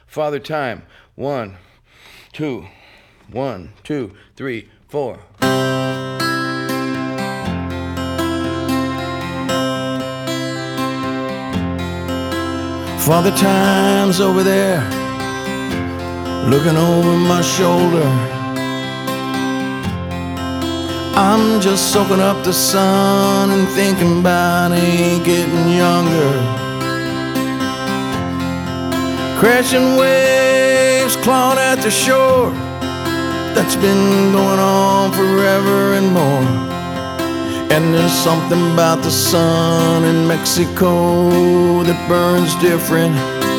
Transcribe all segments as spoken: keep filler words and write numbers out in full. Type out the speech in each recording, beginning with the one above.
Father Time. One, two, one, two, three, four. Father Time's over there, looking over my shoulder. I'm just soaking up the sun and thinking about ain't getting younger. Crashing waves clawing at the shore, that's been going on forever and more. And there's something about the sun in Mexico that burns different,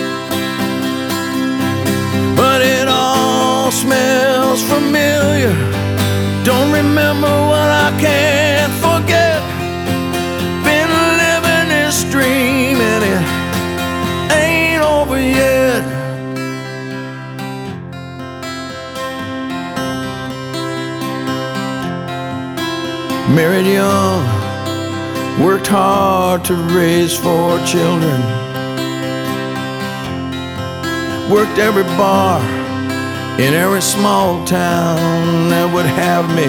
but it all smells familiar. Don't remember what I can't forget. Been living this dream and it ain't over yet. Married young, worked hard to raise four children. Worked every bar in every small town that would have me.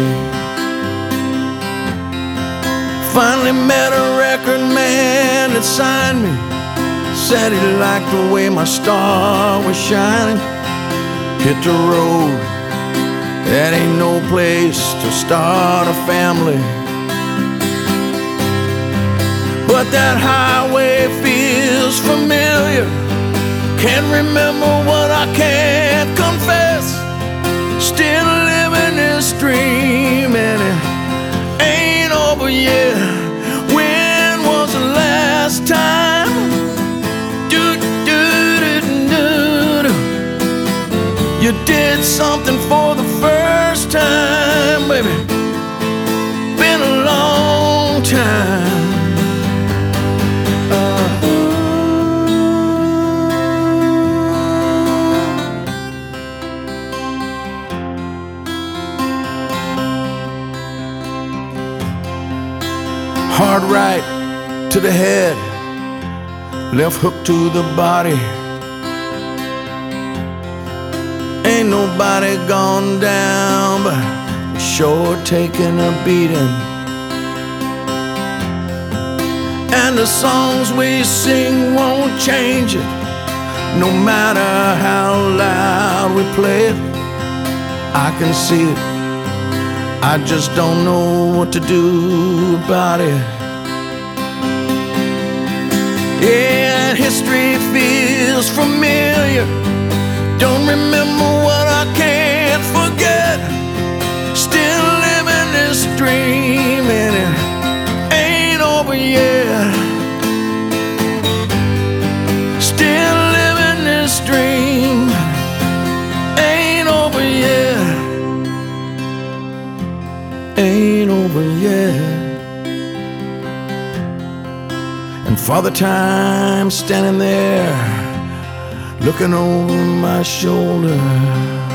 Finally met a record man that signed me. Said he liked the way my star was shining. Hit the road, that ain't no place to start a family. But that highway feels familiar. Can't remember what I can't confess. Still living this dream and it ain't over yet. When was the last time do, do, do, do, do, you did something for the first time, baby? Been a long time. Hard right to the head, left hook to the body. Ain't nobody gone down, but sure taking a beating. And the songs we sing won't change it, no matter how loud we play it. I can see it, I just don't know what to do about it. Yeah, history feels familiar. Don't remember what I can't forget. Still living this dream and it ain't over yet. Still living this dream, ain't over yet. Ain't over yet. And Father Time standing there, looking over my shoulder.